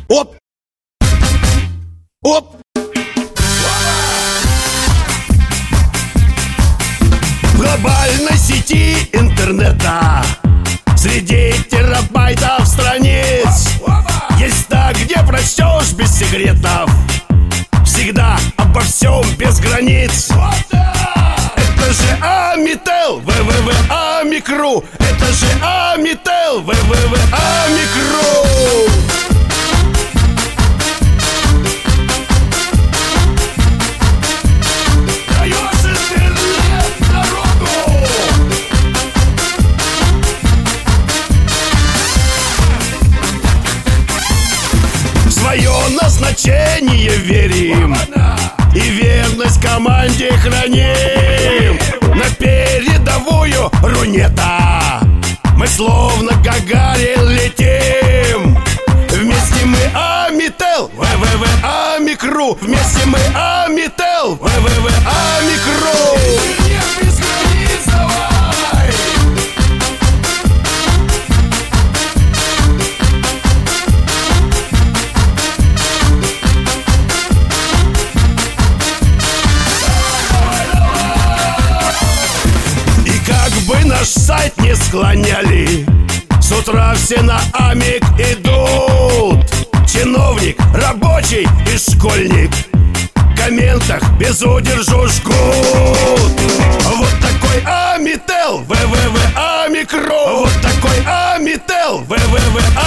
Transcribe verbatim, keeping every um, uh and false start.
Оп! Оп! В глобальной сети интернета среди терабайтов страниц есть та, где прочтешь без секретов. Всегда обо всем без границ. Это же Амител, вэ вэ вэ Амикру. Это же Амител, вэ вэ вэ Амикру. В свое назначение верим и верность команде храним. На передовую Рунета мы словно Гагарин летим. Вместе мы Амител, вэ вэ вэ Амикру. Вместе мы Амител, вэ вэ вэ Амикру. Наш сайт не склоняли, с утра все на Амик идут. Чиновник, рабочий и школьник в комментах без удержу жгут. Вот такой Амител, вэ вэ вэ Амикру. Вот такой Амител, вэ вэ вэ